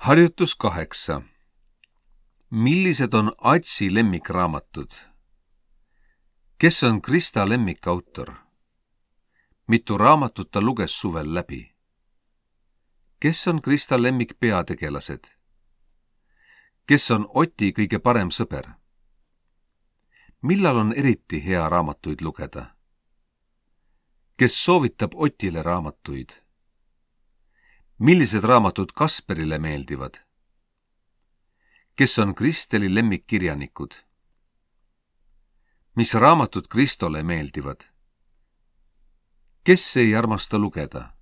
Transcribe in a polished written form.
Harjutus 8. Millised on Atsi lemmikraamatud? Kes on Krista lemmikautor? Mitu raamatut ta luges suvel läbi? Kes on Krista lemmikpeategelased? Kes on Oti kõige parem sõber? Millal on eriti hea raamatuid lugeda? Kes soovitab Otile raamatuid? Millised raamatud Kasperile meeldivad? Kes on Kristeli lemmikkirjanikud? Mis raamatud Kristole meeldivad? Kes ei armasta lugeda?